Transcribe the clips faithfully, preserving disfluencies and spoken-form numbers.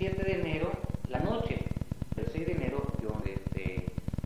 siete de enero, la noche del seis de enero, yo este,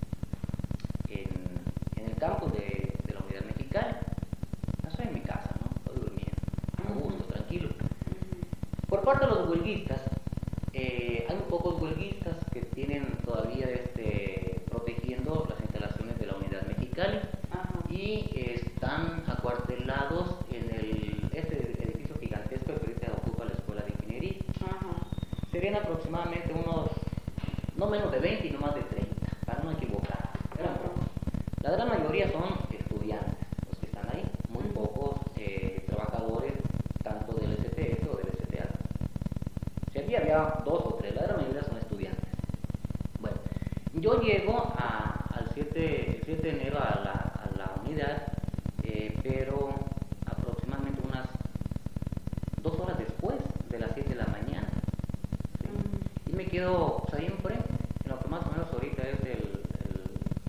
en, en el campo de, de la Unidad Mexicana, no estoy en mi casa, ¿no? Estoy durmiendo, a gusto, tranquilo. Por parte de los huelguistas, eh, hay pocos huelguistas que tienen todavía este, protegiendo las instalaciones de la Unidad Mexicana. Ajá. Y eh, están acuartelados en el, este edificio gigantesco que ahorita ocupa la Escuela de Ingeniería. Ajá. Serían aproximadamente unos, no menos de veinte y no más de treinta, para no equivocar. Eran pocos. La gran mayoría son estudiantes, los que están ahí, muy uh-huh. pocos eh, trabajadores, tanto del S T F o del S T A. Si aquí había dos o tres, la gran mayoría son estudiantes. Bueno, yo llego a, al siete, el siete de enero a la, a la unidad, eh, pero aproximadamente unas dos horas después de las siete de la mañana. ¿Sí? Uh-huh. Y me quedo pues, ahí enfrente, en lo que más o menos ahorita es el, el,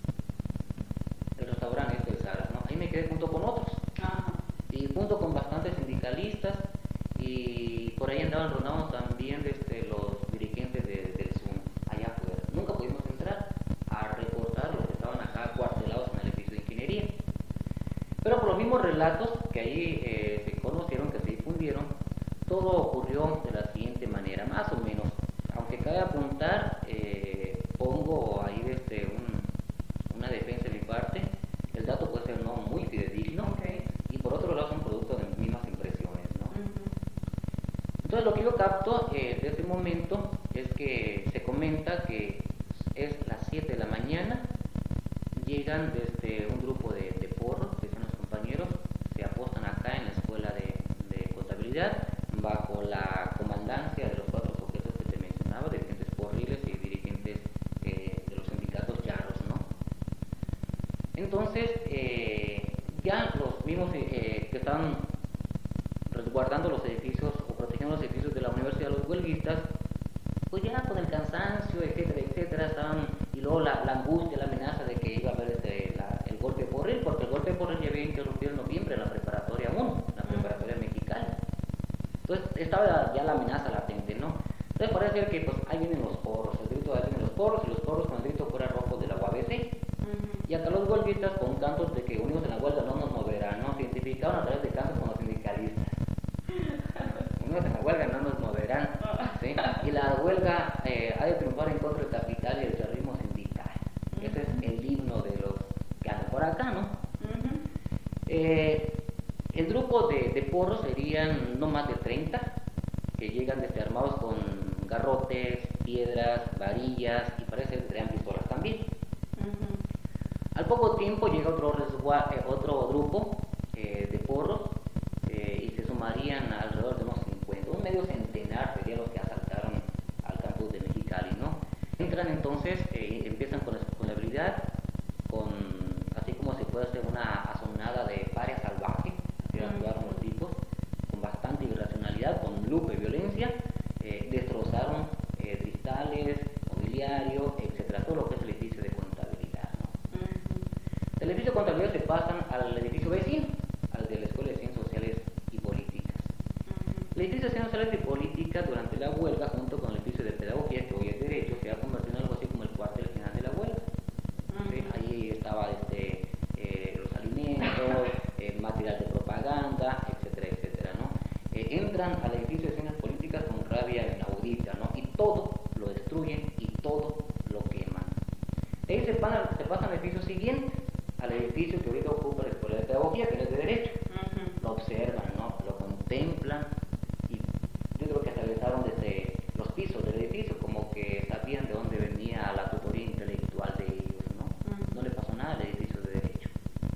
el restaurante este de Saras, ¿no? Ahí me quedé junto con otros. Uh-huh. Y junto con bastantes sindicalistas, y por ahí andaban rondando también desde los dirigentes de, del SUN, allá afuera. Nunca pudimos entrar a reportar los que estaban acá cuartelados en el edificio de ingeniería. Pero por los mismos relatos que ahí eh, se conocieron, que se difundieron, todo ocurrió de la siguiente manera, más o menos. Aunque cabe apuntar, eh, pongo ahí desde un, una defensa de mi parte, el dato puede ser no muy fidedigno, okay. Y por otro lado son producto de mis mismas impresiones, ¿no? Uh-huh. Entonces lo que yo capto eh, de ese momento es que se comenta que es las siete de la mañana, llegan desde un grupo de, de porros, que son los compañeros, se apostan acá en la escuela de, de contabilidad, bajo la comandancia de los cuatro sujetos que te mencionaba, dirigentes porriles y dirigentes eh, de los sindicatos charros, ¿no? Entonces, eh, ya los mismos eh, que estaban resguardando los edificios o protegiendo los edificios de la universidad, los huelguistas, pues ya con el cansancio, etcétera, etcétera, estaban, y luego la, la angustia, la amenaza de que iba a haber este, la, el golpe porril, porque el golpe porril ya había interrumpido en noviembre en la preparatoria uno, la preparatoria mexicana. Entonces estaba ya la amenaza latente, ¿no? Entonces parece ser que pues ahí vienen los porros, el grito de ahí vienen los porros, y los porros con el grito fuera rojo de la U A B C. Uh-huh. Y acá los huelguistas con cantos de que unidos en la huelga no nos moverán, ¿no? Se identificaron a través de cantos con los sindicalistas. Unidos en la huelga no nos moverán, ¿sí? Y la huelga eh, ha de triunfar en contra del capital y el terrorismo sindical. Uh-huh. Ese es el himno de los que andan por acá, ¿no? Uh-huh. Eh, el grupo de, de porros serían no más de treinta, que llegan desde armados con garrotes, piedras, varillas y parece que traían pistolas también. Uh-huh. Al poco tiempo llega otro, resgua, eh, otro grupo eh, de porros eh, y se sumarían alrededor de unos cincuenta, un medio centenar serían los que asaltaron al campus de Mexicali, ¿no? Entran entonces, eh, empiezan con la disponibilidad, con, así como se puede hacer una azonada de paria salvaje, así uh-huh. actuaron los tipos, con bastante irracionalidad, con lujo y violencia, eh, destrozaron eh, cristales, mobiliario, etcétera, todo lo que es el edificio de contabilidad, ¿no? Uh-huh. Del edificio de contabilidad se pasan al edificio vecino, al de la Escuela de Ciencias Sociales y Políticas. Uh-huh. El edificio de Ciencias Sociales y Políticas durante la huelga, junto con el edificio de Pedagogía, que hoy es Derecho, se ha convertido en algo así como el cuartel general de la huelga. Uh-huh. ¿Sí? Ahí estaba este, eh, los alimentos, eh, material de propaganda, etcétera, etcétera, ¿no? Eh, entran al edificio de Ciencias Políticas con rabia inaudita, ¿no? Y todo lo destruyen y todo lo queman. De ahí se pasan, se pasan al edificio siguiente, al edificio que ahorita ocupa la Escuela de Pedagogía, que es de Derecho. Uh-huh. Lo observan, ¿no? Lo contemplan y yo creo que se avisaron desde los pisos del edificio, como que sabían de dónde venía la tutoría intelectual de ellos, ¿no? Uh-huh. No le pasó nada al edificio de Derecho.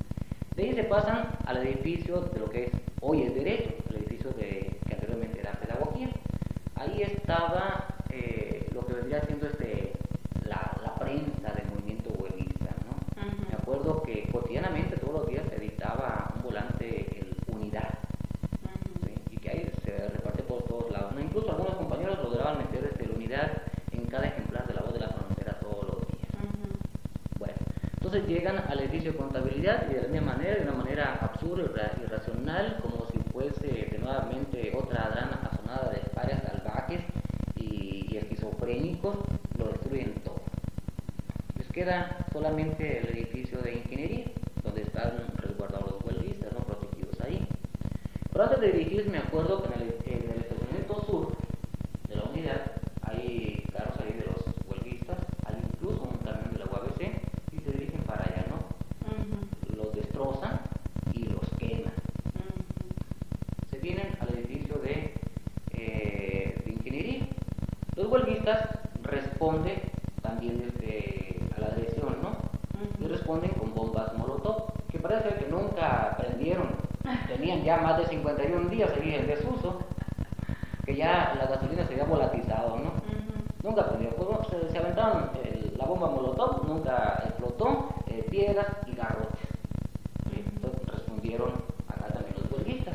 De ahí se pasan al edificio de lo que es hoy es Derecho, el edificio de, que anteriormente era Pedagogía. Ahí estaba eh, lo que vendría siendo este, la, la prensa del movimiento huelguista, ¿no? Uh-huh. Me acuerdo que cotidianamente todos los días se editaba un volante, el Unidad, uh-huh. ¿sí? Y que ahí se reparte por todos lados, ¿no? Incluso algunos compañeros lograban meter desde la Unidad en cada ejemplar de La Voz de la Frontera todos los días. Uh-huh. Bueno, entonces llegan al edificio de contabilidad y de la misma manera, de una manera absurda y irracional, como si fuese de nuevamente otra gran azonada de parias salvajes y, y esquizofrénicos, lo destruyen todo. Les queda solamente el edificio de ingeniería, donde están resguardados los huelguistas, ¿no? Protegidos ahí. Pero antes de dirigirse, me acuerdo que en el, en el estacionamiento sur de la unidad hay carros ahí de los huelguistas, hay incluso un camión de la U A B C y se dirigen para allá, ¿no? Uh-huh. Los destrozan y los queman. Uh-huh. Se vienen al edificio de, eh, de ingeniería. Los huelguistas responden también desde a la agresión, ¿no? Uh-huh. Y responden con bombas molotov, que parece que nunca aprendieron. Tenían ya más de cincuenta y un días ahí en desuso, que ya la gasolina se había volatilizado, ¿no? Uh-huh. Nunca aprendió. Pues, se, se aventaron el, la bomba molotov, nunca explotó, eh, piedras y garrotes. ¿Sí? Entonces respondieron acá también los huelguistas.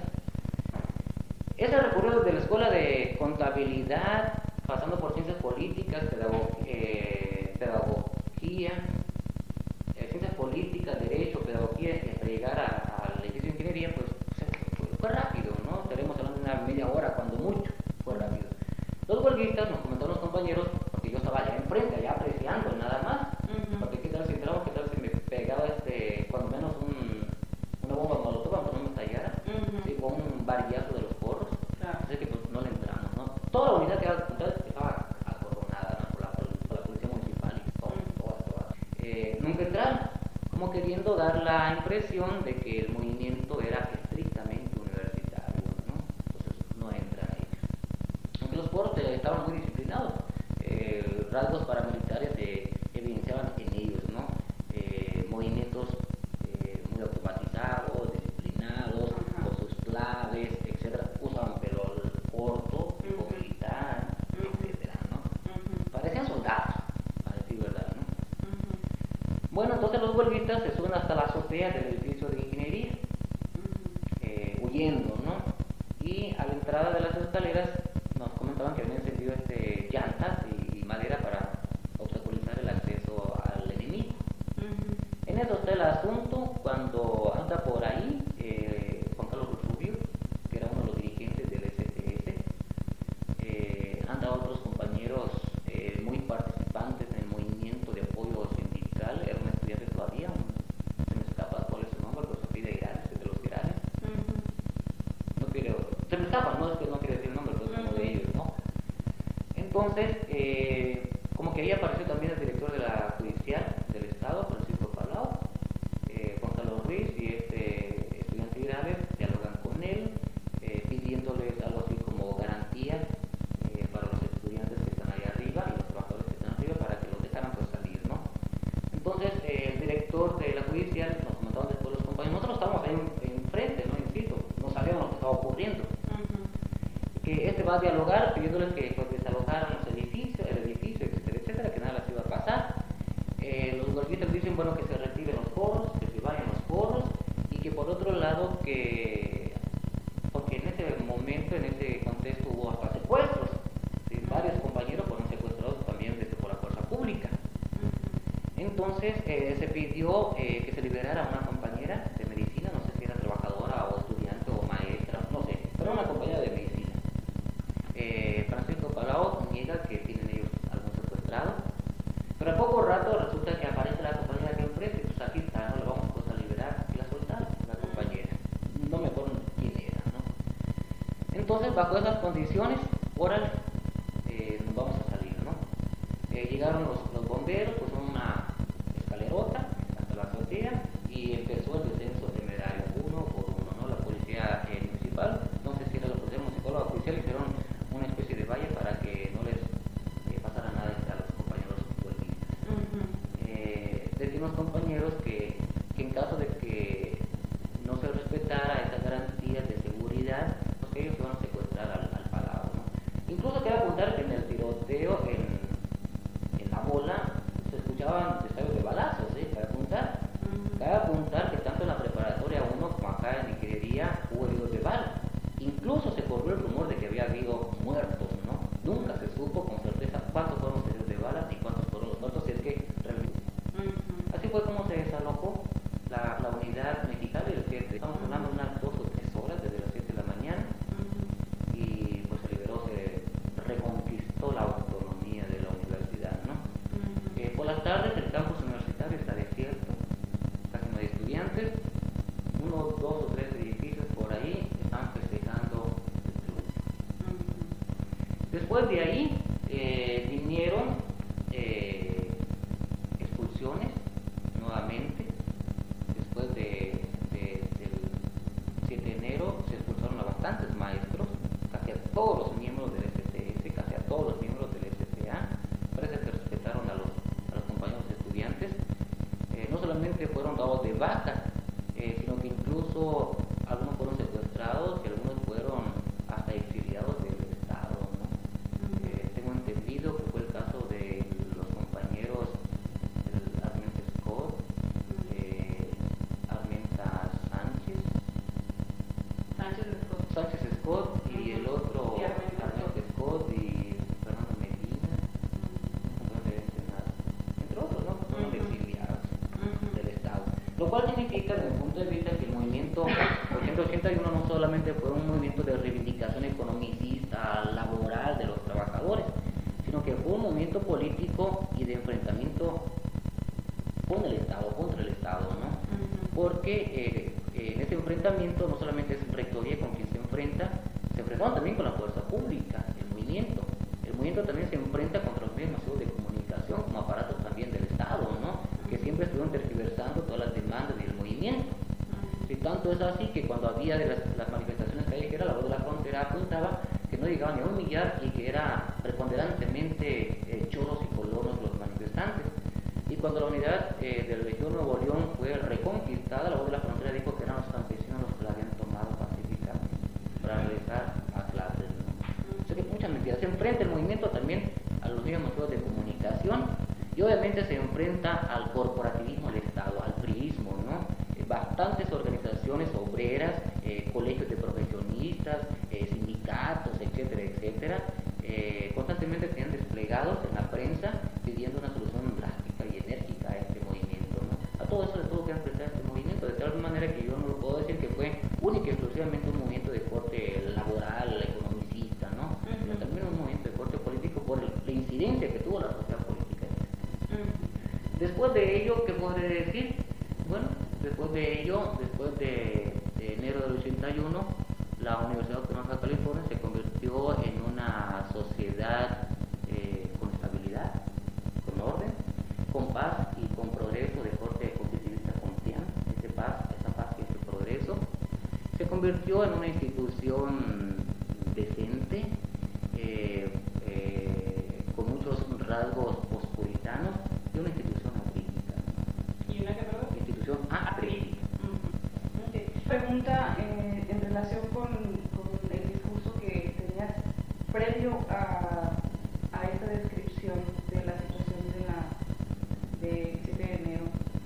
Ese recorrido de la escuela de contabilidad, pasando por ciencias políticas, pedagog eh, pedagogía, eh, ciencias políticas, derecho, pedagogía, y hasta llegar al edificio de ingeniería, pues fue, fue rápido, ¿no? Estaremos hablando de una media hora, cuando mucho, fue rápido. Los huelguistas, nos comentaron los compañeros, porque yo estaba allá enfrente, allá apreciando, nada más, uh-huh. Porque qué tal si entraba, qué tal si me pegaba este, cuando menos un, una bomba molotov, aunque no me estallara, uh-huh. Sí, con un varillazo de los porros, claro. Así que pues no le entramos, ¿no? Toda la unidad que estaba acorronada, ¿no? por, la, por la policía municipal y todo, uh-huh. toda, toda. Eh, nunca entraron, como queriendo dar la impresión de que el movimiento era estrictamente universitario, ¿no? Entonces no entran ahí. Aunque los porros estaban muy disciplinados, eh, rasgos paramilitares se evidenciaban en ellos, ¿no? Eh, movimientos eh, muy automatizados, disciplinados, uh-huh. Con sus claves, etcétera. Usaban pelo corto, tipo uh-huh. militar, uh-huh. etcétera, ¿no? Uh-huh. Parecían soldados, para decir verdad, ¿no? Uh-huh. Bueno, entonces los huelguistas se suben hasta la azotea del edificio de ingeniería, uh-huh. eh, huyendo, ¿no? Y a la entrada de las escaleras nos comentaban que habían encendido este, llantas y, y madera para obstaculizar el acceso al enemigo. Uh-huh. En eso está el asunto cuando anda por ahí eh, Juan Carlos Rubio, que era uno de los dirigentes del S T S, eh, anda otros compañeros eh, muy participantes en el movimiento de apoyo sindical, era un estudiante todavía, un, se me escapa cuál es su nombre, pero se pide Irán, de los Iranes. Uh-huh. No quiero, se me escapa, no es que no quiero decir el nombre, pero es uno de ellos, ¿no? Entonces, eh, como que ahí apareció también el director de la judicial del estado, Francisco Palau, eh, Juan Carlos Ruiz y este estudiante Irales dialogan con él, eh, pidiéndoles algo así como garantías eh, para los estudiantes que están ahí arriba y los trabajadores que están arriba para que los dejaran pues salir, ¿no? Entonces, eh, el director de la judicial, nos comentaban después los compañeros, nosotros estábamos ahí enfrente, ¿no? Insisto, no sabíamos lo que estaba ocurriendo. Uh-huh. Que este va a dialogar pidiéndoles que pues, desalojaran los edificios, el edificio, etcétera, etcétera, que nada les iba a pasar. Eh, los huelguistas dicen, bueno, que se retiren los porros, que se vayan los porros, y que por otro lado que, porque en ese momento, en ese contexto hubo hasta secuestros, ¿sí? Varios compañeros fueron secuestrados también desde por la fuerza pública. Entonces eh, se pidió eh, que se liberara a una compañera de medicina, no sé si era trabajadora o estudiante o maestra, no sé, pero una compañera de medicina. Eh, Francisco Palau niega que tienen ellos algún secuestrado, pero a poco rato resulta que aparece la compañera que enfrente, pues aquí está, no la vamos pues, a liberar, y la soltaron, la compañera, no me acuerdo quién era, ¿no? Entonces bajo esas condiciones, órale, eh, nos vamos a salir, ¿no? Eh, llegaron los, los bomberos, pues una escalerota hasta la azotea y empezó el descenso temerario, uno por uno, ¿no? La policía eh, municipal, no sé si era la policía municipal o la policía, hicieron una especie de valle para que no les eh, pasara nada a los compañeros huelguistas. Uh-huh. Eh, decimos compañeros que, que en caso de que no se respetara esas garantías de seguridad, pues que ellos iban a secuestrar al, al Palau, ¿no? Incluso quiero apuntar que en el tiroteo en, en la bola se después de ahí eh, vinieron eh, expulsiones nuevamente. Después de, de, del siete de enero se expulsaron a bastantes maestros, casi a todos los miembros del S T S, casi a todos los miembros del S T A. Parece que respetaron a los, a los compañeros estudiantes. Eh, no solamente fueron dados de baja, eh, sino que incluso algunos fueron secuestrados y algunos fueron hasta exiliados del Estado, ¿no? Uh-huh. eh, tengo entendido que fue el caso de los compañeros Armenta Scott, eh, Armenta Sánchez, Sánchez Scott, Sánchez Scott y uh-huh. el otro y Armenta Armenta Scott y Fernando Medina, uh-huh. entre otros, ¿no? Fueron uh-huh. exiliados uh-huh. del Estado. Lo cual significa, desde mi punto de vista, que el movimiento ochenta ochenta y uno no solamente fue un movimiento de reivindicación economicista, laboral de los trabajadores, sino que fue un movimiento político y de enfrentamiento con el Estado, contra el Estado, ¿no? Uh-huh. Porque eh, en ese enfrentamiento no solamente es rectoría con quien se enfrenta, se enfrentaron también con la fuerza pública, el movimiento. El movimiento también se enfrenta contra los medios masivos de comunicación, como aparatos también del Estado, ¿no? Que siempre estuvieron tergiversando todas las demandas del movimiento. Y tanto es así que cuando había de las, las manifestaciones callejeras, la voz de la frontera apuntaba que no llegaban ni a un millar y que era preponderantemente eh, choros y colonos los manifestantes. Y cuando la unidad eh, de la región Nuevo León fue reconquistada, la voz de la frontera dijo que eran los campesinos los que la habían tomado pacíficamente para regresar a clases, ¿no? O sea que muchas mentiras. Se enfrenta el movimiento también a los medios masivos de comunicación y obviamente se enfrenta al corporativismo del Estado, al priismo, ¿no? Bastantes organizaciones obreras, eh, colegios de profesionistas, eh, sindicatos, etcétera, etcétera, eh, constantemente se han desplegados en la prensa pidiendo una solución drástica y enérgica a este movimiento, ¿no? A todo eso le tuvo que enfrentar este movimiento, de tal manera que yo no lo puedo decir que fue única y exclusivamente un movimiento de corte laboral, economicista, ¿no? Uh-huh. Pero también un movimiento de corte político por el, la incidencia que tuvo la sociedad política. Uh-huh. Después de ello, ¿qué podré decir? Bueno, después de ello, después de, de enero del ochenta y uno, la Universidad Autónoma de California se convirtió en una sociedad eh, con estabilidad, con orden, con paz y con progreso de corte positivista confiante. Ese paz, esa paz y ese progreso se convirtió en una institución decente, eh, eh, con muchos rasgos pospuritanos y una institución crítica. ¿Y una que perdón? Institución acrítica. Uh-huh. Okay. Pregunta eh, en relación con, con el discurso que tenías previo a, a esta descripción de la situación de la de siete de enero.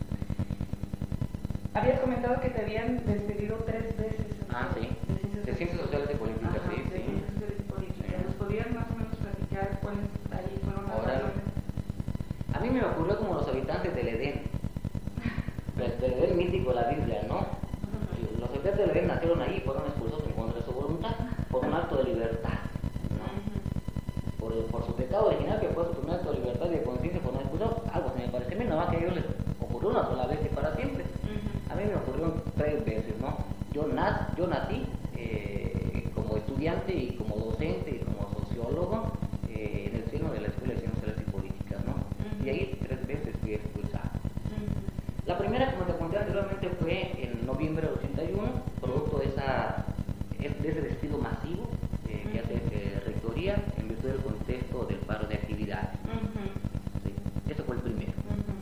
Habías comentado que te habían despedido tres veces. Ah, sí. De ciencias, de ciencias sociales y políticas, Ajá, sí. De sí. ciencias sociales y políticas. Sí. ¿Nos podrías más o menos platicar cuáles ahí fueron las razones? A mí me ocurrió como los habitantes del Edén. Del Edén mítico de la Biblia, ¿no? Uh-huh. Los habitantes del Edén nacieron ahí, fueron expulsados en contra de su voluntad por un acto de libertad, ¿no? Uh-huh. por, por su pecado original, que fue su primer acto de libertad y de conciencia, fueron expulsados. Algo se me parece a mí, nada más que a ellos les ocurrió una sola vez y para siempre. Uh-huh. A mí me ocurrió tres veces, ¿no? Yo, nac, yo nací eh, como estudiante y como docente y como sociólogo eh, en el seno de la Escuela de Ciencias Sociales y Políticas, ¿no? Uh-huh. Y ahí tres veces fui expulsado. Uh-huh. La primera, como te conté anteriormente, fue en noviembre del ochenta y uno, producto de, esa, de ese despido masivo eh, uh-huh. que hace eh, Rectoría en virtud del contexto del paro de actividades. Uh-huh. Sí, eso fue el primero. Uh-huh.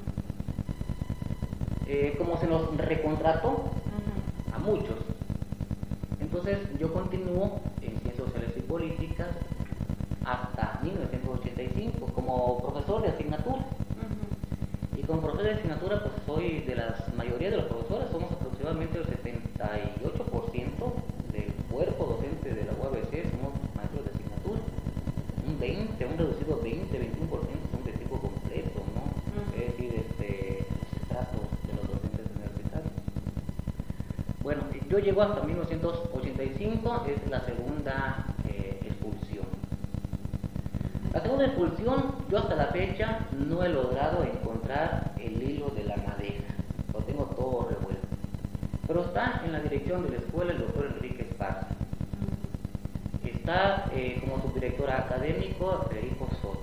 Eh, como se nos recontrató uh-huh. a muchos, entonces yo continúo en Ciencias Sociales y Políticas hasta mil novecientos ochenta y cinco como profesor de asignatura. Uh-huh. Y como profesor de asignatura, pues soy de la mayoría de los profesores, somos aproximadamente el setenta y ocho por ciento del cuerpo docente de la U A B C, somos maestros de asignatura. Un veinte, un reducido veinte, veintiuno por ciento son de tipo completo, ¿no? Uh-huh. Es decir, este, los estratos de los docentes universitarios. Bueno, yo llego hasta mil novecientos ochenta y cinco, es la segunda eh, expulsión. La segunda expulsión, yo hasta la fecha no he logrado encontrar el hilo de la madeja, lo tengo todo revuelto. Pero está en la dirección de la escuela el doctor Enrique Esparza. está eh, como subdirector académico Federico Soto.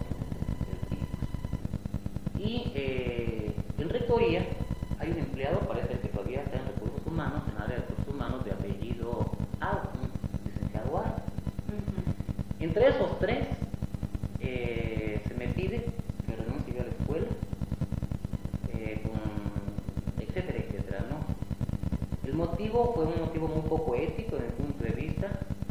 Y eh, en rectoría hay un empleado, parece que todavía está en recursos humanos, en área de recursos humanos, de apellido Al, licenciado Al. Uh-huh. Entre esos tres, eh, se me pide que renuncie a la escuela, eh, con, etcétera, etcétera, ¿no? El motivo fue un motivo muy poco ético desde mi punto de vista.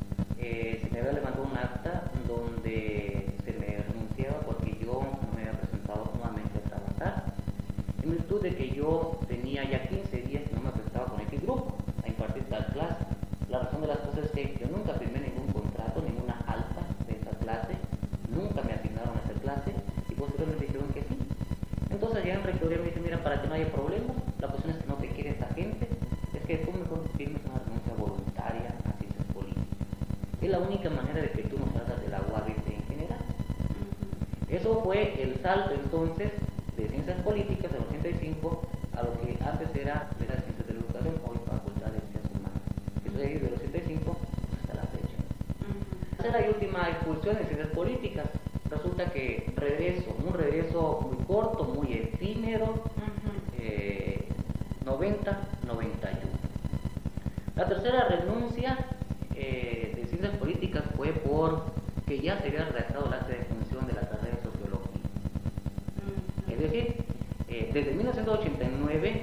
Eh, se me había levantado un acta donde se me renunciaba porque yo no me había presentado nuevamente a trabajar, en virtud de que yo tenía ya quince días que no me presentaba con este grupo a impartir tal clase. La razón de las cosas es que yo nunca firmé ningún contrato, ninguna alta de esa clase, nunca me asignaron a esa clase y posteriormente dijeron que sí. Entonces ya en rectoría me dicen, mira, para que no haya problemas, la cuestión es que no te quiere esta gente, es que tú mejor firmes una renuncia voluntaria a ciencias políticas. Es la única manera de que tú no salgas de la U A B C en general. Uh-huh. Eso fue el salto entonces de ciencias políticas en el ochenta y cinco a lo que antes era de las ciencias de la educación, hoy facultad de ciencias humanas. Eso es desde el ochenta y cinco hasta la fecha. Uh-huh. Tercera y última expulsión de ciencias políticas. Resulta que regreso, un regreso muy corto, muy efímero, uh-huh. eh, noventa noventa y uno. La tercera renuncia eh, de ciencias políticas fue porque ya se había redactado el acta de función de la carrera de sociología. Uh-huh. Es decir, eh, desde mil novecientos ochenta y nueve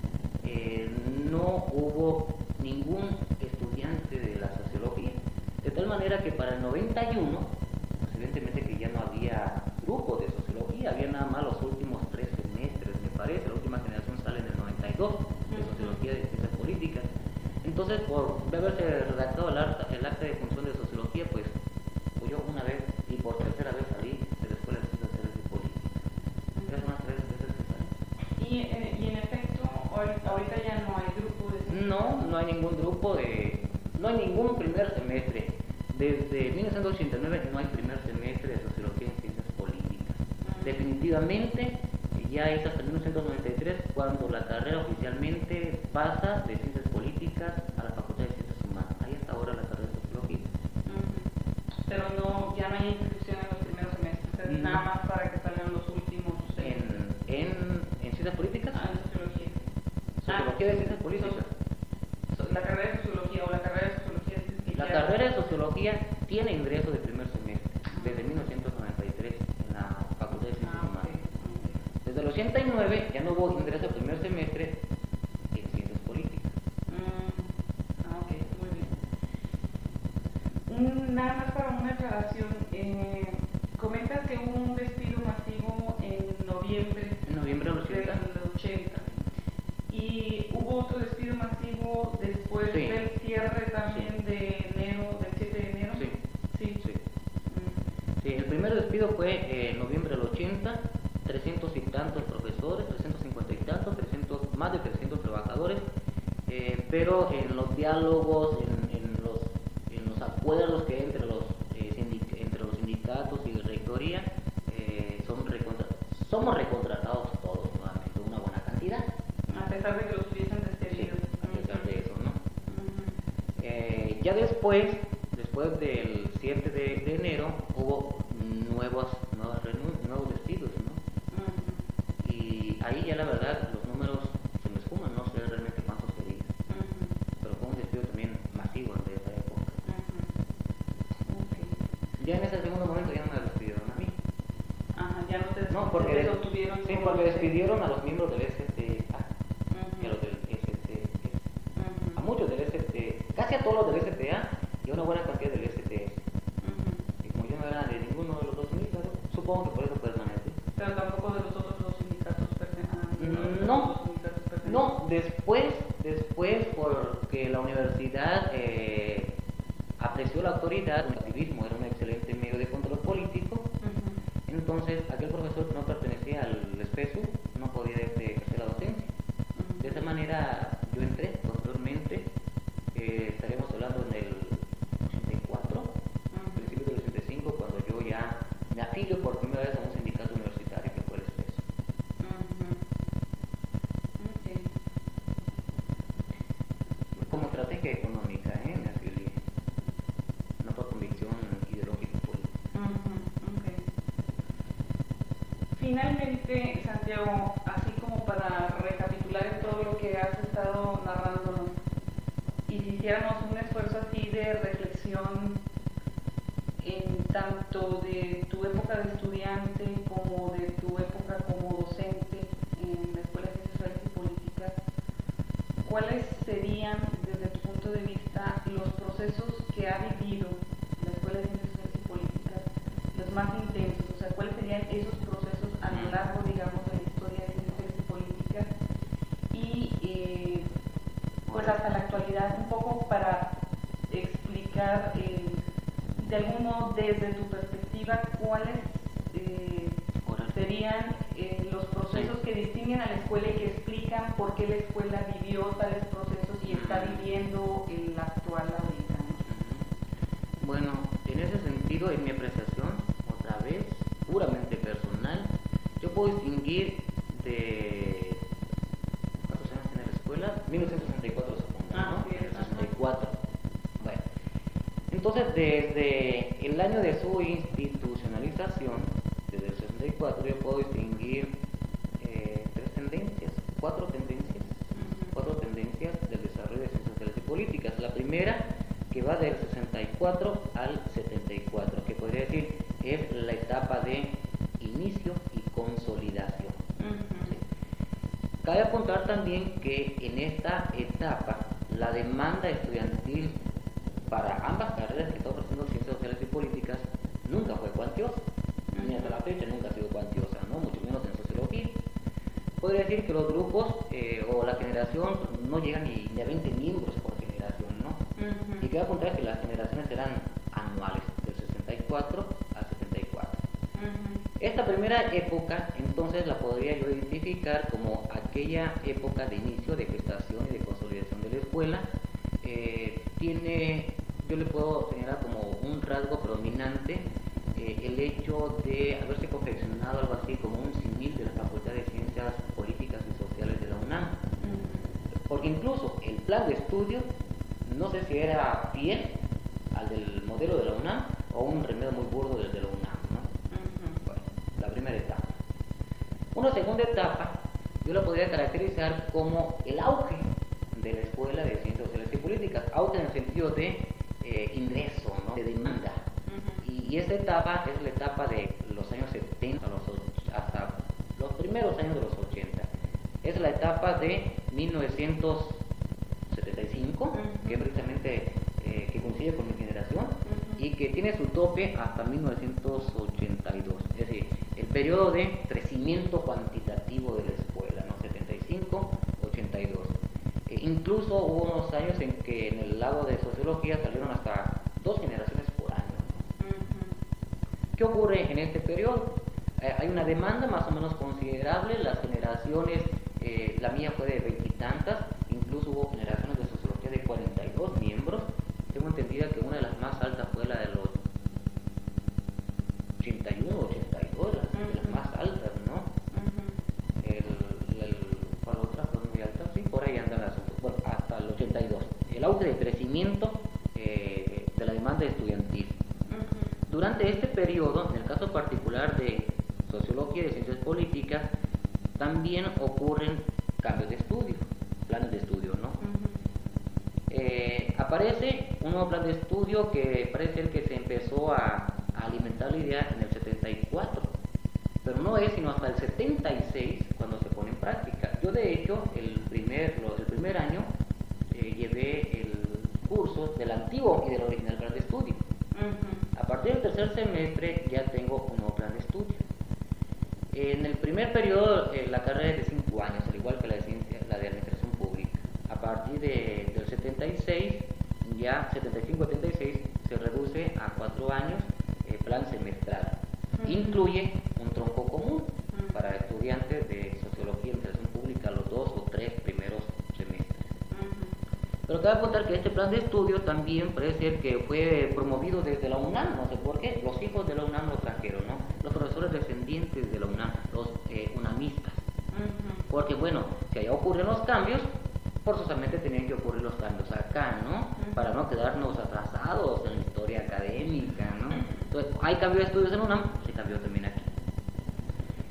eh, no hubo ningún estudiante de la sociología, de tal manera que para el noventa y uno, pues evidentemente que ya no había grupo de sociología, había nada más los últimos tres semestres, me parece. La última generación sale en el noventa y dos de sociología de ciencias políticas. Entonces, por haberse redactado el acta, el acta de función de sociología, pues, pues yo una vez y por tercera vez salí de la Escuela de Ciencias Sociales y Políticas. Esas son las tres veces que salí. Y, eh, y en efecto, ahorita ya no hay grupo de... No, no hay ningún grupo de... No hay ningún primer semestre. Desde mil novecientos ochenta y nueve no hay primer semestre de sociología en ciencias políticas. Uh-huh. Definitivamente, ya es hasta mil novecientos noventa y tres cuando la carrera oficialmente pasa de ciencias políticas a la Facultad de Ciencias Humanas. Ahí está ahora la carrera de sociología. Uh-huh. Pero no, ya no hay inscripción en los primeros semestres, es nada más para que salgan los últimos. ¿En, en, en ciencias políticas? Ah, en sociología. ¿Sociología ah, de ciencias políticas? So, la carrera de sociología o la carrera de sociología. Es la carrera de sociología tiene ingreso de primer semestre, uh-huh. desde mil novecientos noventa y tres en la Facultad de Ciencias ah, Humanas. Okay. Desde el ochenta y nueve ya no hubo ingreso de primer semestre en ciencias políticas. Mm. Ah, ok, muy bien. Un, nada más para una aclaración, eh, comentas que hubo un despido masivo en noviembre, en noviembre del ochenta. Del ochenta. Y hubo otro despido masivo después sí. del cierre también sí. de enero, del siete de enero. Sí, sí. sí. Mm. sí el primer despido fue en eh, noviembre del ochenta, trescientos y tantos profesores, trescientos cincuenta y tantos, trescientos, más de trescientos trabajadores, eh, pero en los diálogos, en, en, los, en los acuerdos que hay entre los, eh, sindic entre los sindicatos y la rectoría, eh, son recontra somos recontratados todos nuevamente, una buena cantidad. A pesar de que los hubiesen despedido. Sí, a pesar de eso, ¿no? Uh-huh. eh, ya después, después del siete de, de enero, hubo nuevos, nuevos, nuevos despidos, ¿no? Uh-huh. Y ahí ya la verdad los números se me esfuman, no sé realmente cuántos serían. Uh-huh. Pero fue un despido también masivo de esa época. Uh-huh. Okay. Ya en ese segundo momento ya no me despidieron a mí. Ajá, ya no te No, porque, te detuvieron. Sí, porque despidieron a los miembros del S T A. Uh-huh. Y a los del S T S. Uh-huh. A muchos del S T, casi a todos los del S T A y a una buena cantidad del S T S. Uh-huh. Y como yo no era de ninguno de los dos sindicatos, supongo que por eso permanecí. Pero tampoco de los otros dos sindicatos pertenecen. No, no, después, después porque la universidad eh, apreció la autoridad, el activismo era un excelente medio de control político. Uh-huh. Entonces aquel profesor que no pertenecía al SPESU no podía ejercer la docencia. Uh-huh. De esa manera yo entré posteriormente, eh, estaríamos hablando en el ochenta y cuatro, uh-huh. principios del ochenta y cinco, cuando yo ya me afilio por primera vez a un sindicato universitario que fue el SPESU. Uh-huh. Okay. Como estrategia económica, ¿eh? Me afilié, no por convicción finalmente, Santiago, así como para recapitular en todo lo que has estado narrándonos, y si hiciéramos un esfuerzo así de reflexión en tanto de tu época de estudiante como de tu época como docente en la Escuela de Ciencias Sociales y Políticas, ¿cuáles serían, desde tu punto de vista, los procesos que ha vivido la Escuela de Ciencias Sociales y Políticas, los más intensos? O sea, ¿cuáles serían esos procesos a lo largo, digamos, de la historia de Ciencias Sociales y Políticas? Y, eh, pues hasta la actualidad, un poco para explicar, eh, de algún modo, desde tu perspectiva, cuáles eh, serían eh, los procesos que distinguen a la escuela y que explican por qué la escuela vivió tales procesos y está viviendo el actual ahorita, ¿no? Bueno, en ese sentido, en mi apreciación, otra vez, puramente personal, yo puedo distinguir de... ¿Cuántos años tiene la escuela? mil novecientos sesenta y cuatro, supongo, ah, ¿no? Sí, sesenta y cuatro. Bueno, entonces desde el año de su institucionalización, desde el sesenta y cuatro, yo puedo distinguir eh, tres tendencias, cuatro tendencias, uh-huh. cuatro tendencias del desarrollo de ciencias sociales y políticas. La primera, que va del sesenta y cuatro al setenta y cuatro, que podría decir es la etapa de inicio y consolidación. Uh-huh. ¿Sí? Cabe apuntar también que en esta etapa la demanda estudiantil para ambas carreras que está ofreciendo ciencias sociales y políticas nunca fue cuantiosa, uh-huh. ni hasta la fecha nunca ha sido cuantiosa, ¿no? Mucho menos en sociología. Podría decir que los grupos eh, o la generación no llegan ni, ni a veinte miembros por generación, ¿no? Uh-huh. Y cabe apuntar que las generaciones eran anuales, del sesenta y cuatro al setenta y cuatro. Uh-huh. Esta primera época, entonces, la podría yo identificar como aquella época de inicio, de gestación y de consolidación de la escuela. Eh, tiene, yo le puedo señalar como un rasgo predominante eh, el hecho de haberse confeccionado algo así como un símil de la Facultad de Ciencias Políticas y Sociales de la UNAM. Uh-huh. Porque incluso el plan de estudio, no sé si era fiel al del modelo de la UNAM o un remedio muy burdo del de la UNAM, ¿no? Uh-huh. Bueno, la primera etapa. Una segunda etapa, yo la podría caracterizar como el auge de la Escuela de Ciencias Sociales y Políticas, auge en el sentido de eh, ingreso, ¿no? De demanda. Uh-huh. y, y esta etapa es la etapa de los años setenta los, hasta los primeros años de los ochenta. Es la etapa de mil novecientos setenta y cinco, uh-huh. que precisamente eh, que coincide con mi generación, uh-huh. y que tiene su tope hasta mil novecientos ochenta y dos, es decir, el periodo de crecimiento cuantitativo de la escuela, ¿no? setenta y cinco, ochenta y dos. Eh, incluso hubo unos años en que en el lado de sociología salieron hasta dos generaciones por año, ¿no? Uh-huh. ¿Qué ocurre en este periodo? Eh, hay una demanda más o menos considerable, las generaciones, eh, la mía fue de veintitantas, incluso hubo generaciones de sociología de cuarenta y dos miembros. Tengo entendido que una de las más altas fue la de los ochenta y uno, ochenta y dos, las, uh-huh. las más altas, ¿no? Uh-huh. el, el, ¿Cuál otra fue muy alta? Sí, por ahí andan las otras. Bueno, hasta el ochenta y dos. El auge de crecimiento eh, de la demanda estudiantil. Uh-huh. Durante este periodo, en el caso particular de sociología y de ciencias políticas, también ocurren cambios de estudio, planes de estudio, ¿no? Uh-huh. Eh, aparece un nuevo plan de estudio que parece ser que se empezó a, a alimentar la idea en el setenta y cuatro, pero no es sino hasta el setenta y seis cuando se pone en práctica. Yo de hecho el primer, lo, el primer año eh, llevé el curso del antiguo y del original plan de estudio. Uh-huh. A partir del tercer semestre ya tengo un nuevo plan de estudio. En el primer periodo eh, la carrera es de cinco años, al igual que la de, ciencia, la de administración pública. A partir de, del setenta y seis, ya setenta y cinco a setenta y seis, se reduce a cuatro años, eh, plan semestral. Uh-huh. Incluye un tronco común uh-huh. para estudiantes de sociología y administración pública los dos o tres primeros semestres. Uh-huh. Pero cabe contar que este plan de estudio también parece ser que fue promovido desde la UNAM, no sé por qué, los hijos de la UNAM lo trajeron, ¿no? Los profesores descendientes de la UNAM, los eh, unamistas. Uh-huh. Porque bueno, si allá ocurren los cambios, forzosamente tenían que ocurrir los cambios acá, ¿no? Uh-huh. Para no quedarnos atrasados en la historia académica, ¿no? Entonces, hay cambio de estudios en UNAM, se cambió también aquí.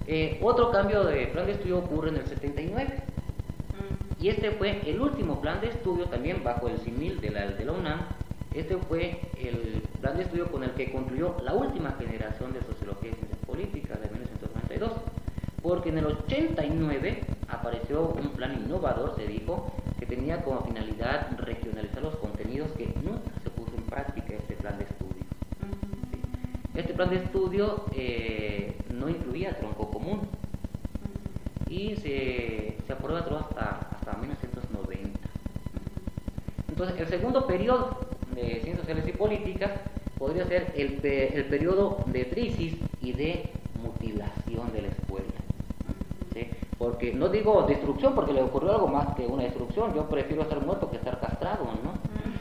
Eh, otro cambio de plan de estudio ocurre en el setenta y nueve. Uh-huh. Y este fue el último plan de estudio, también bajo el símil de la, de la UNAM. Este fue el plan de estudio con el que concluyó la última generación de Sociología y Ciencias Políticas de mil novecientos noventa y dos. Porque en el ochenta y nueve apareció un plan innovador, se dijo, que tenía como finalidad regionalizar los contenidos, que nunca se puso en práctica este plan de estudio. Uh-huh. ¿Sí? Este plan de estudio eh, no incluía tronco común. Uh-huh. Y se, se aprobó hasta, hasta mil novecientos noventa. Uh-huh. Entonces, el segundo periodo de Ciencias Sociales y Políticas podría ser el, el periodo de crisis y de mutilación de la escuela. ¿Sí? Porque no digo destrucción porque le ocurrió algo más que una destrucción. Yo prefiero estar muerto que estar castrado, ¿no?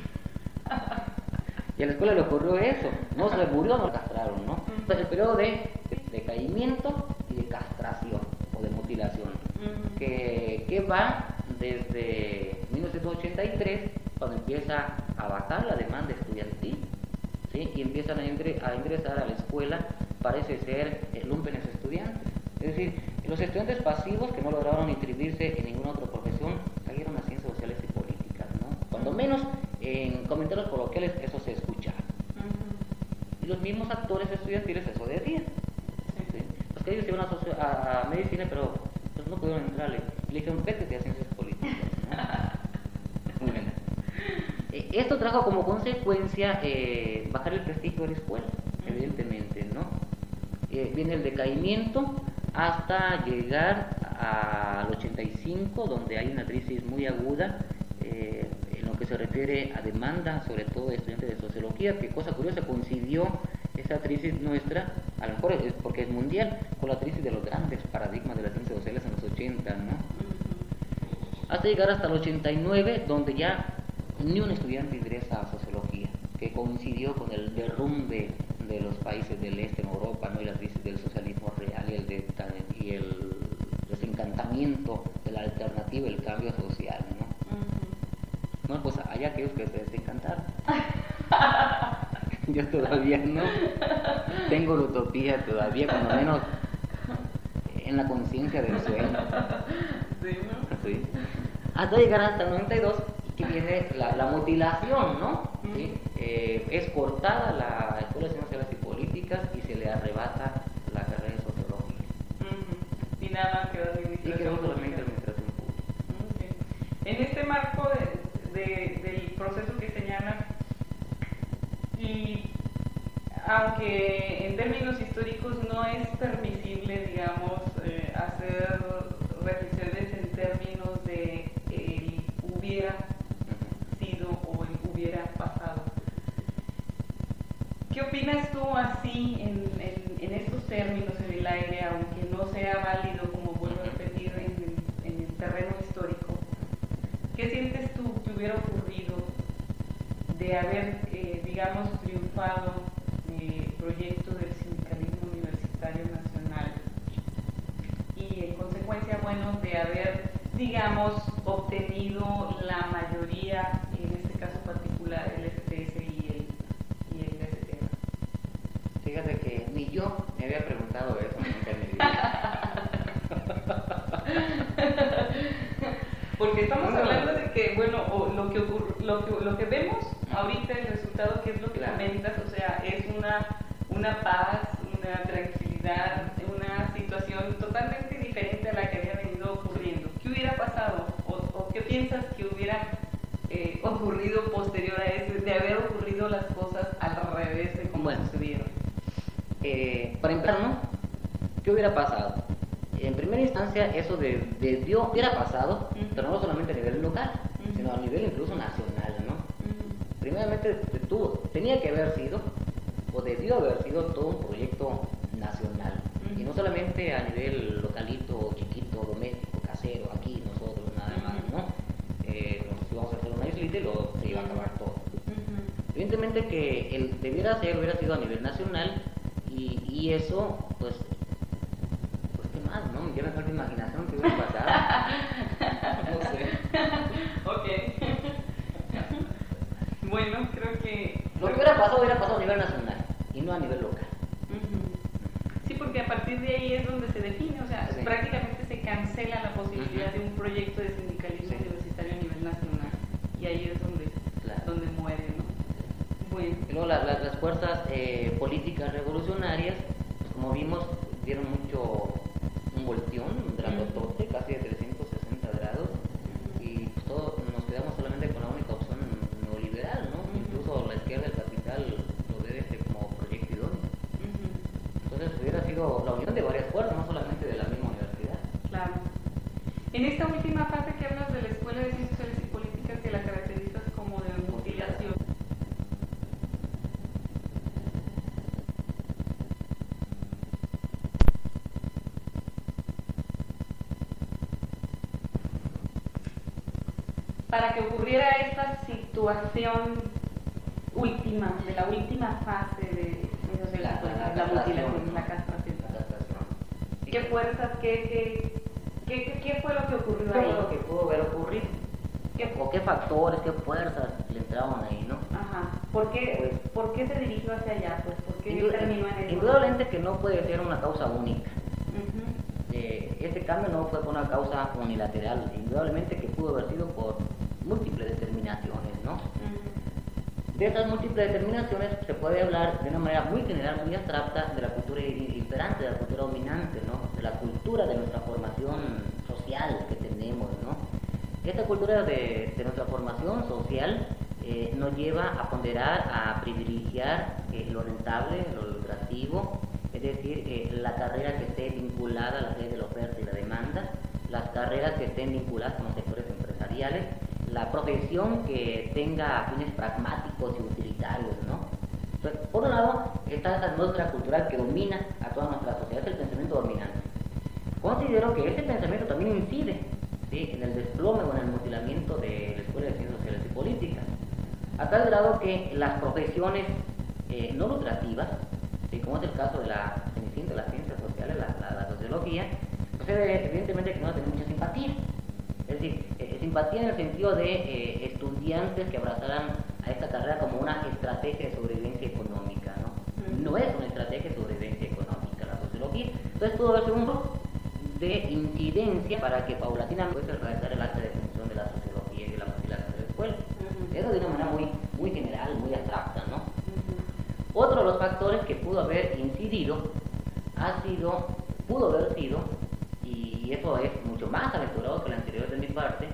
Y a la escuela le ocurrió eso. No se murió, no castraron, ¿no? Entonces el periodo de decaimiento y de castración o de mutilación que, que va desde mil novecientos ochenta y tres, cuando empieza a bajar la demanda estudiantil, ¿sí? Y empiezan a, ingre, a ingresar a la escuela, parece ser lúmpenes estudiantes. Es decir, los estudiantes pasivos que no lograron inscribirse en ninguna otra profesión cayeron a Ciencias Sociales y Políticas, ¿no? Cuando menos en comentarios coloquiales eso se escuchaba. Uh-huh. Y los mismos actores estudiantiles eso decían. ¿Sí? Los que ellos iban a, socio, a, a medicina, pero pues, no pudieron entrarle. Le dijeron, vete a Ciencias Políticas, ¿no? Bueno. Eh, esto trajo como consecuencia eh, bajar el prestigio de la escuela, uh-huh. evidentemente, ¿no? Eh, viene el decaimiento hasta llegar al ochenta y cinco, donde hay una crisis muy aguda eh, en lo que se refiere a demanda, sobre todo de estudiantes de sociología, que cosa curiosa, coincidió esa crisis nuestra, a lo mejor es porque es mundial, con la crisis de los grandes paradigmas de las ciencias sociales en los ochenta, ¿no? Hasta llegar hasta el ochenta y nueve, donde ya ni un estudiante ingresa a sociología, que coincidió con el derrumbe de los países del este en Europa, ¿no? Y la crisis del socialismo real y el, de, y el desencantamiento de la alternativa, el cambio social, ¿no? Uh-huh. No, pues hay aquellos que se desencantaron. Yo todavía no. Tengo la utopía todavía, cuando menos en la conciencia del sueño. Sí, ¿no? Sí. Hasta llegar hasta el noventa y dos, que viene la, la mutilación, ¿no? Uh-huh. ¿Sí? Eh, es cortada la Escuela de Ciencias Sociales y Políticas y se le arrebata la carrera de Sociología. Uh-huh. Y nada más quedó administración. Y quedó solamente administración pública. Okay. En este marco de, de, del proceso que señalas, y aunque en términos históricos no es permisible, digamos, eh, hacer reflexiones en términos de el hubiera sido o el hubiera pasado. ¿Qué opinas tú así en, en, en estos términos en el aire, aunque no sea válido, como vuelvo a repetir, en, en el terreno histórico? ¿Qué sientes tú que hubiera ocurrido de haber, eh, digamos, triunfado el proyecto del sindicalismo universitario nacional y en consecuencia, bueno, de haber, digamos, obtenido la mayoría, en este caso particular, el F P S y el, y el S T M? Fíjate que ni yo me había preguntado eso nunca en mi vida. Porque estamos no, hablando de que, bueno, o lo, que ocurre, lo, que, lo que vemos ahorita, el resultado, que es lo que claro. comentas, o sea, es una, una paz, una tranquilidad, una situación totalmente diferente a la que había venido ocurriendo. ¿Qué hubiera pasado? ¿O, o qué piensas que hubiera eh, ocurrido posterior a eso, de haber ocurrido las cosas al revés de cómo bueno, sucedieron? Eh, para empezar, ¿no? ¿Qué hubiera pasado? En primera instancia, eso de, de Dios hubiera pasado, uh-huh. pero no solamente a nivel local, uh-huh. sino a nivel incluso nacional, ¿no? Uh-huh. Primeramente, tuvo, tenía que haber sido, o debió haber sido, todo un proyecto nacional. Uh-huh. Y no solamente a nivel localito, chiquito, doméstico, casero, aquí, nosotros, nada uh-huh. más, ¿no? Eh, nos íbamos a hacer una islita y luego se iba a acabar todo. Uh-huh. Evidentemente que el debiera ser, hubiera sido a nivel nacional, y, y eso, pues, ¿no? Ya me falta imaginación que hubiera pasado. No sé. Ok. Bueno, creo que... Lo que hubiera pasado hubiera pasado a nivel nacional y no a nivel local. Uh-huh. Sí, porque a partir partir de ahí es donde se define, o sea, sí. prácticamente se cancela la posibilidad uh-huh. de un proyecto de sindicalismo sí. universitario a nivel nacional, y ahí es donde, claro. donde muere, ¿no? Bueno. Y luego la, la, las fuerzas eh, políticas revolucionarias, pues como vimos, dieron mucho un volteón, un grandotote, uh-huh. casi de trescientos sesenta grados, uh-huh. y pues todos nos quedamos solamente con la única opción neoliberal, ¿no? Uh-huh. Incluso la izquierda del capital lo ve este como proyecto idóneo. Uh-huh. Entonces hubiera sido la unión de varias fuerzas, no solamente de la misma universidad. Claro. En esta última fase que hablas de la Escuela de Ciencias Sociales y Políticas, que la caracterizas como de mutilación. Para que ocurriera esta situación última, de la última fase de, de, de la, la, la, la mutilación, la castración. ¿Qué fuerzas, qué, qué, qué, qué fue lo que ocurrió ¿Qué ahí? fue lo que pudo haber ocurrido? ¿Qué, ¿O qué factores, qué fuerzas le entraban ahí, no? Ajá. ¿Por qué, pues, ¿por qué se dirigió hacia allá? Pues, ¿por qué indud terminó en eso? Indudablemente que no puede ser una causa única. Uh-huh. eh, este cambio no fue por una causa unilateral. Indudablemente que pudo haber sido por múltiples determinaciones, ¿no? Uh-huh. De estas múltiples determinaciones se puede hablar de una manera muy general, muy abstracta, de la cultura imperante, de la cultura dominante, ¿no? De la cultura de nuestra formación social que tenemos, ¿no? Esta cultura de, de nuestra formación social eh, nos lleva a ponderar, a privilegiar eh, lo rentable, lo lucrativo, es decir, eh, la carrera que esté vinculada a las leyes de la oferta y la demanda, las carreras que estén vinculadas con los sectores empresariales, la profesión que tenga fines pragmáticos y utilitarios, ¿no? Entonces, por un lado, está esa atmósfera cultural que domina a toda nuestra sociedad, es el pensamiento dominante. Considero que ese pensamiento también incide, ¿sí?, en el desplome o en el mutilamiento de la Escuela de Ciencias Sociales y Políticas, a tal grado que las profesiones eh, no lucrativas, ¿sí?, como es el caso de la cenicienta de las ciencias sociales, la, la, la sociología, pues evidentemente que no tiene mucha simpatía. Es decir, eh, simpatía en el sentido de eh, estudiantes que abrazaran a esta carrera como una estrategia de sobrevivencia económica, ¿no? Mm. No es una estrategia de sobrevivencia económica la sociología. Entonces pudo haber un rol de incidencia para que paulatinamente pudiese realizar el acta de función de la sociología y de la mutilación de la escuela. Mm-hmm. Eso de una manera muy, muy general, muy abstracta, ¿no? Mm-hmm. Otro de los factores que pudo haber incidido ha sido, pudo haber sido, y eso es mucho más aventurado que lo anterior de mi parte,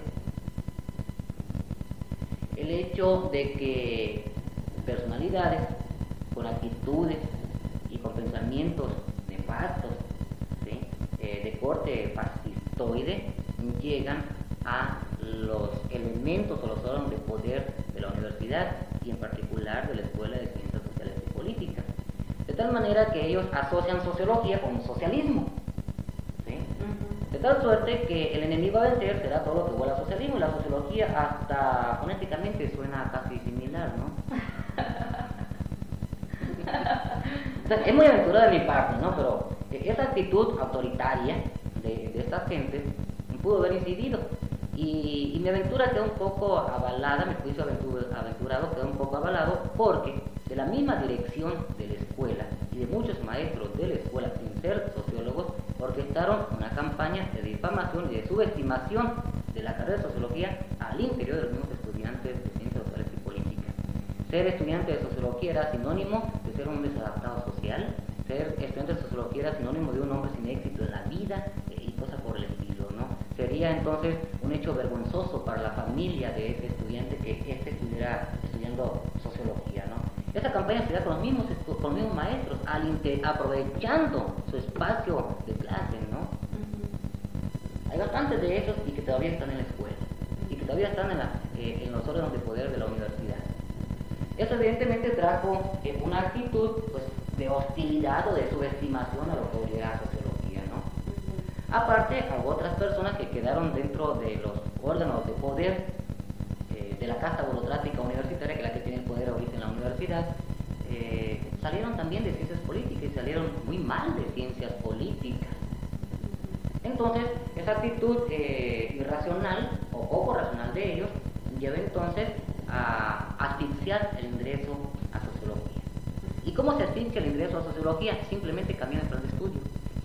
el hecho de que personalidades con actitudes y con pensamientos nefastos, ¿sí?, eh, de corte fascistoide llegan a los elementos o los órganos de poder de la universidad y en particular de la Escuela de Ciencias Sociales y Políticas, de tal manera que ellos asocian sociología con socialismo. De tal suerte que el enemigo a vencer será todo lo que huela al socialismo, y la sociología hasta fonéticamente suena casi similar, ¿no? O sea, es muy aventurada de mi parte, ¿no? Pero esa actitud autoritaria de, de estas gentes pudo haber incidido. Y, y mi aventura quedó un poco avalada, mi juicio aventur, aventurado quedó un poco avalado porque de la misma dirección de la escuela y de muchos maestros de la escuela, sin ser sociólogos, orquestaron una campaña de difamación y de subestimación de la carrera de sociología al interior de los mismos estudiantes de ciencias sociales y políticas. Ser estudiante de sociología era sinónimo de ser un desadaptado social, ser estudiante de sociología era sinónimo de un hombre sin éxito en la vida eh, y cosas por el estilo, ¿no? Sería entonces un hecho vergonzoso para la familia de ese estudiante que éste estuviera estudiando sociología, ¿no? Esta campaña se da con los mismos, con los mismos maestros, al inter, aprovechando su espacio de clase, ¿no? Uh-huh. Hay bastantes de ellos y que todavía están en la escuela, y que todavía están en, la, eh, en los órganos de poder de la universidad. Eso evidentemente trajo eh, una actitud, pues, de hostilidad o de subestimación a lo que hoy era sociología, ¿no? Uh-huh. Aparte, hay otras personas que quedaron dentro de los órganos de poder eh, de la casta burocrática universitaria, que es la que tiene el poder ahorita en la universidad, eh, salieron también de ciencias políticas y salieron muy mal de ciencias políticas. Entonces, esa actitud eh, irracional o poco racional de ellos lleva entonces a asfixiar el ingreso a sociología. ¿Y cómo se asfixia el ingreso a sociología? Simplemente cambiando el plan de estudio.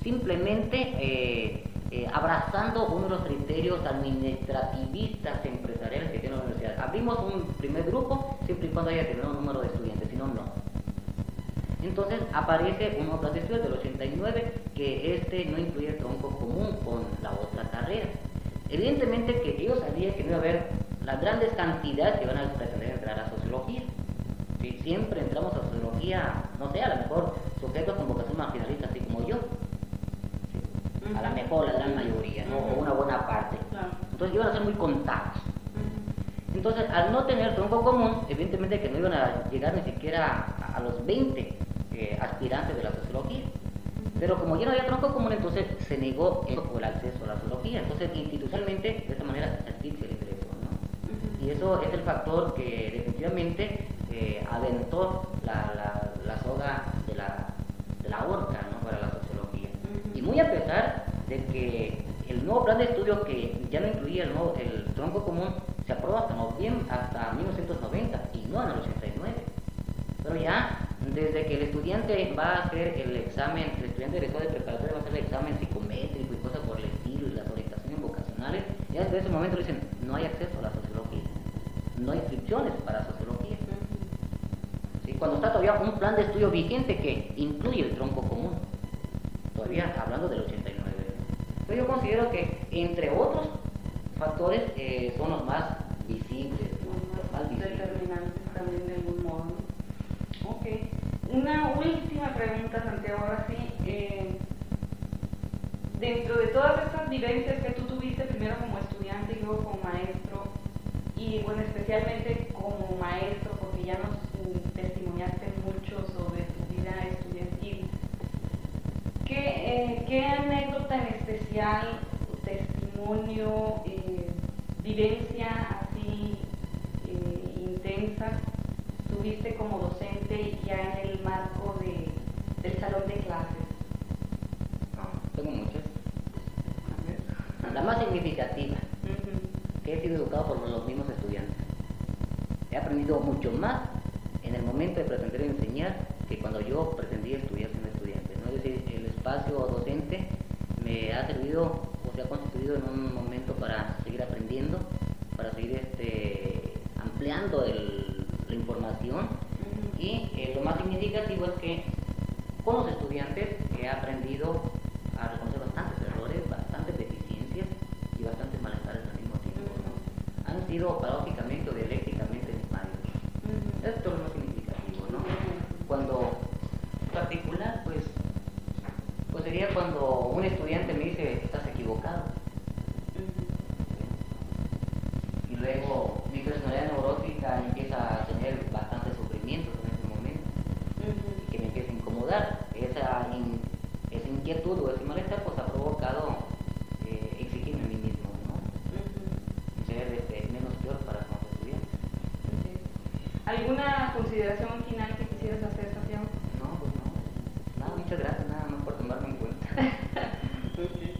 simplemente eh, eh, abrazando uno de los criterios administrativistas empresariales que tiene la universidad. Abrimos un primer grupo siempre y cuando haya determinado un número de estudiantes, si no, no. Entonces aparece un nuevo plan de estudios del ochenta y nueve que este no incluye el tronco común con la otra carrera. Evidentemente que ellos sabían que no iba a haber las grandes cantidades que van a pretender entrar a sociología. Si siempre entramos a sociología, no sé, a lo mejor sujetos con vocación marginalista, así como yo. ¿Sí? A lo mejor la gran mayoría, ¿no? O una buena parte. Entonces iban a ser muy contados. Entonces, al no tener tronco común, evidentemente que no iban a llegar ni siquiera a, a los veinte eh, aspirantes de la sociología. Pero como ya no había tronco común, entonces se negó el, el acceso a la sociología. Entonces, institucionalmente, de esta manera se asfixia el ingreso, ¿no? Uh-huh. Y eso es el factor que definitivamente eh, aventó la, la, la soga de la, de la horca, ¿no? Para la sociología. Uh-huh. Y muy a pesar de que el nuevo plan de estudio, que ya no incluía el, nuevo, el tronco común, se aprueba hasta, noviembre, hasta mil novecientos noventa y no en el ochenta y nueve. Pero ya desde que el estudiante va a hacer el examen, el estudiante egresado de preparatoria va a hacer el examen psicométrico y cosas por el estilo y las orientaciones vocacionales, ya desde ese momento dicen, no hay acceso a la sociología, no hay inscripciones para sociología. ¿Sí? Cuando está todavía un plan de estudio vigente que incluye el tronco común, todavía hablando del ochenta y nueve. Entonces yo considero que, entre otros factores, eh, son los más visibles, los más determinantes también de algún modo. Ok. Una última pregunta, Santiago, ahora sí. Eh, dentro de todas estas vivencias que tú tuviste, primero como estudiante y luego como maestro, y bueno, especialmente como maestro, porque ya nos mm, testimoniaste mucho sobre tu vida estudiantil, ¿qué, eh, qué anécdota en especial, testimonio, eh, vivencia así eh, intensa tuviste como docente ya en el marco de, del salón de clases? Tengo muchas. La más significativa, uh-huh. que he sido educado por los mismos estudiantes. He aprendido mucho más en el momento de pretender enseñar que cuando yo pretendía estudiar siendo estudiante, ¿no? Es decir, el espacio docente me ha servido o se ha constituido en un momento para seguir aprendiendo, para seguir este, ampliando el, la información. Uh-huh. Y eh, lo más significativo es que con los estudiantes he aprendido a reconocer bastantes errores, bastantes deficiencias y bastantes malestares al mismo tiempo, ¿no? Han sido paradójicamente o dialécticamente mis maestros. Uh-huh. Esto es lo más significativo, ¿no? Cuando particular, pues, pues sería cuando un estudiante me dice, estás equivocado. Uh-huh. Y luego mi personalidad neurótica empieza a tener bastantes sufrimientos en ese momento. Uh-huh. Y que me empieza a incomodar. Esa, in, esa inquietud o ese malestar pues ha provocado eh, exigirme a mí mismo, ¿no? Uh-huh. Ser este, menos peor para los estudiantes. Okay. ¿Alguna consideración final que quisieras hacer, Santiago? No, pues no. Nada, muchas gracias, nada más por tomarme en cuenta. Okay.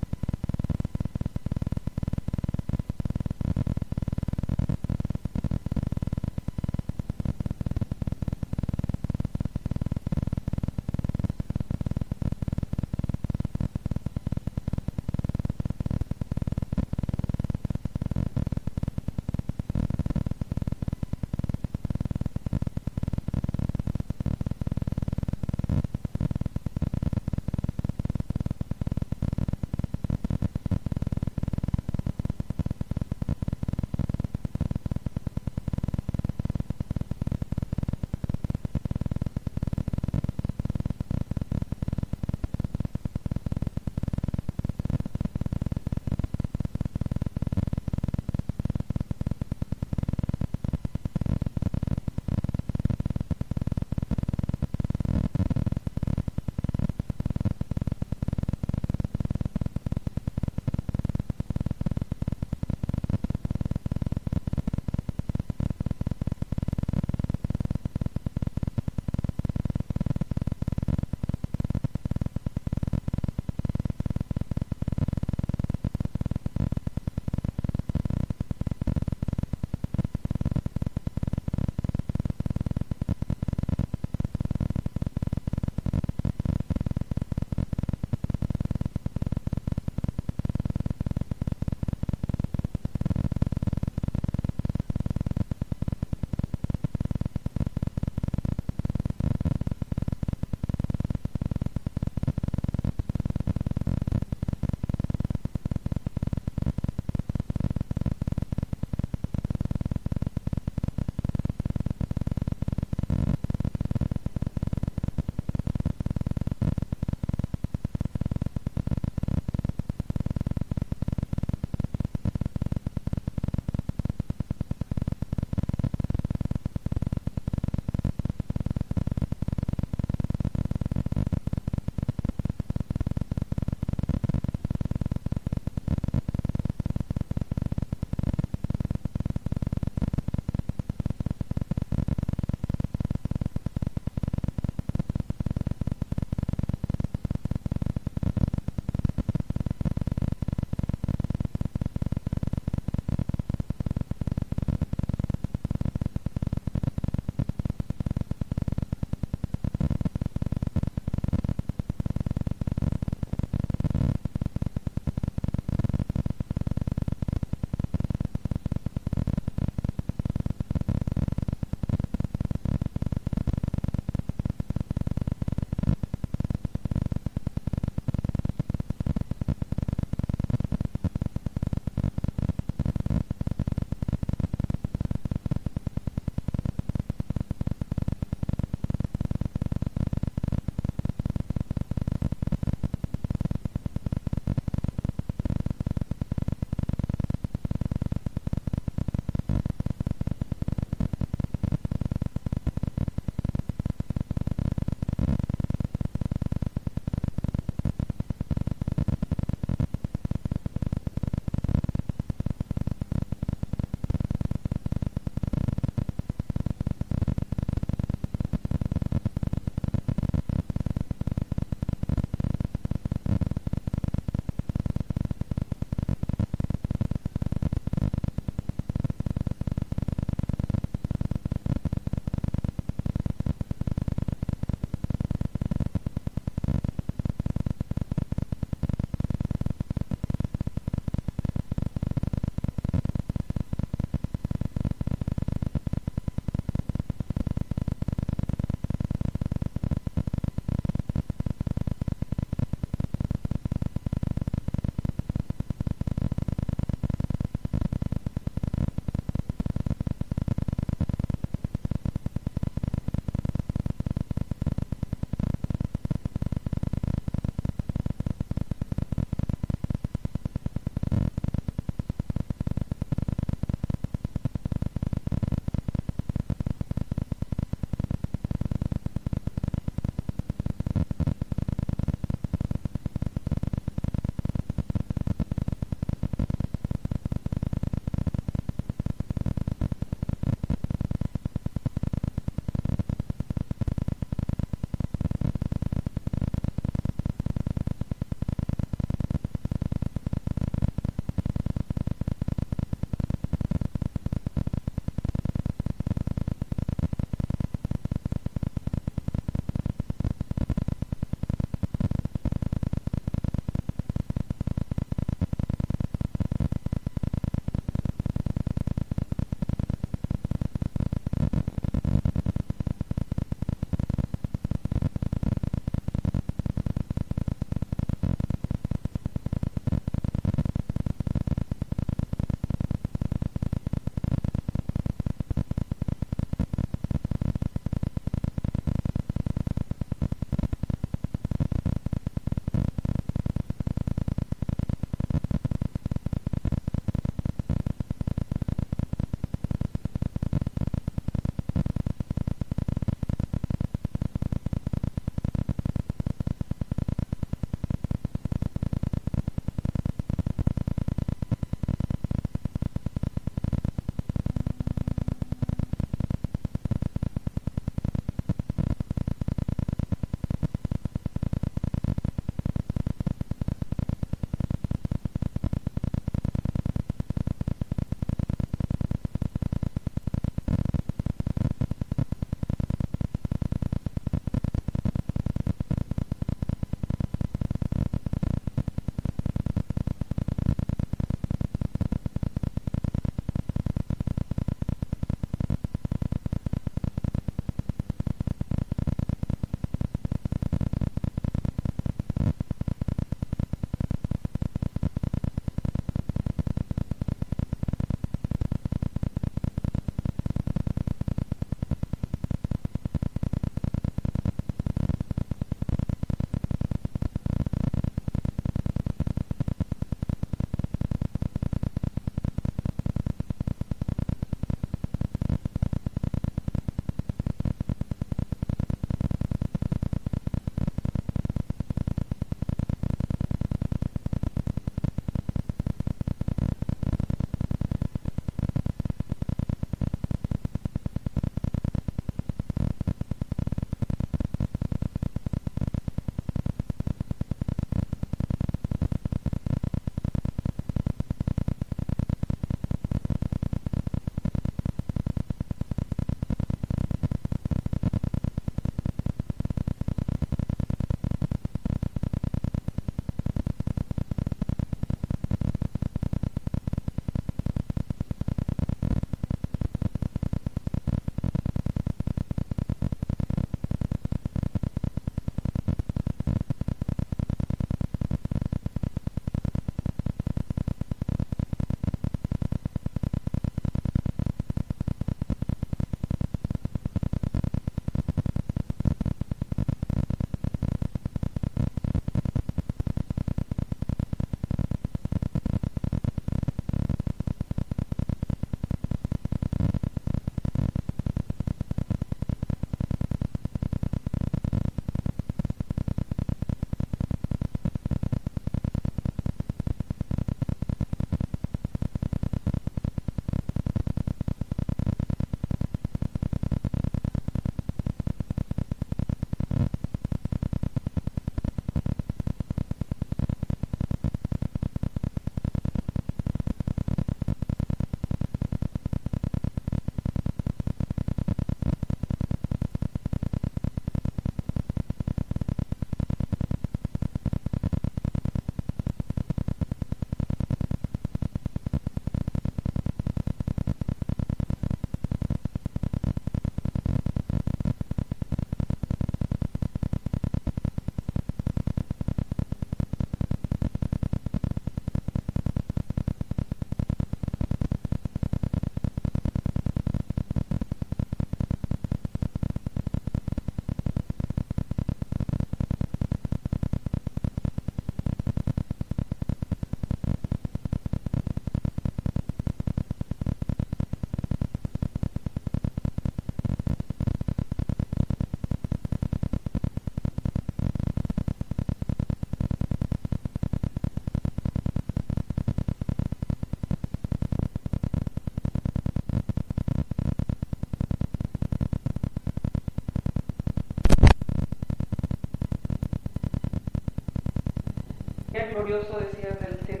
día glorioso, decías, del siete